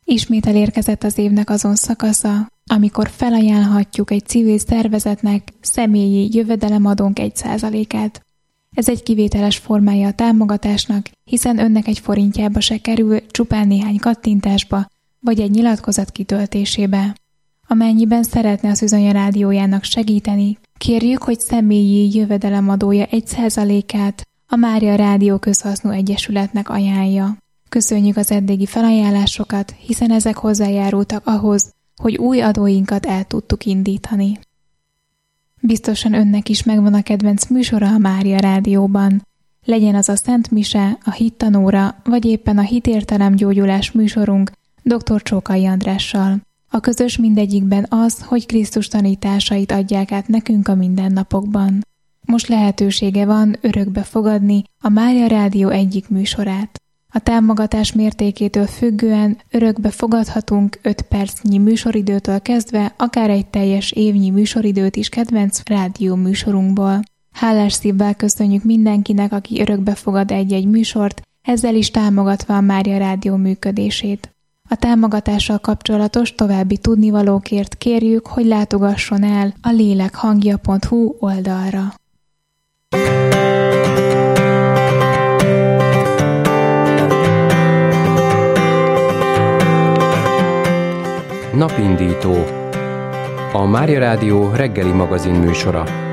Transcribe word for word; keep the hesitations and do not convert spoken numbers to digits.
Ismét elérkezett az évnek azon szakasza, amikor felajánlhatjuk egy civil szervezetnek személyi jövedelemadónk egy százalékát. Ez egy kivételes formája a támogatásnak, hiszen önnek egy forintjába se kerül, csupán néhány kattintásba, vagy egy nyilatkozat kitöltésébe. Amennyiben szeretne a Szűzanya rádiójának segíteni, kérjük, hogy személyi jövedelemadója egy százalékát a Mária Rádió Közhasznú Egyesületnek ajánlja. Köszönjük az eddigi felajánlásokat, hiszen ezek hozzájárultak ahhoz, hogy új adóinkat el tudtuk indítani. Biztosan önnek is megvan a kedvenc műsora a Mária Rádióban. Legyen az a Szent Mise, a Hittanóra, vagy éppen a Hitértelem-gyógyulás műsorunk dr. Csókai Andrással. A közös mindegyikben az, hogy Krisztus tanításait adják át nekünk a mindennapokban. Most lehetősége van örökbe fogadni a Mária Rádió egyik műsorát. A támogatás mértékétől függően örökbe fogadhatunk öt percnyi műsoridőtől kezdve akár egy teljes évnyi műsoridőt is kedvenc rádió műsorunkból. Hálás szívvel köszönjük mindenkinek, aki örökbe fogad egy-egy műsort, ezzel is támogatva a Mária Rádió működését. A támogatással kapcsolatos további tudnivalókért kérjük, hogy látogasson el a lélekhangja pont hu oldalra. Napindító. A Mária Rádió reggeli magazin műsora.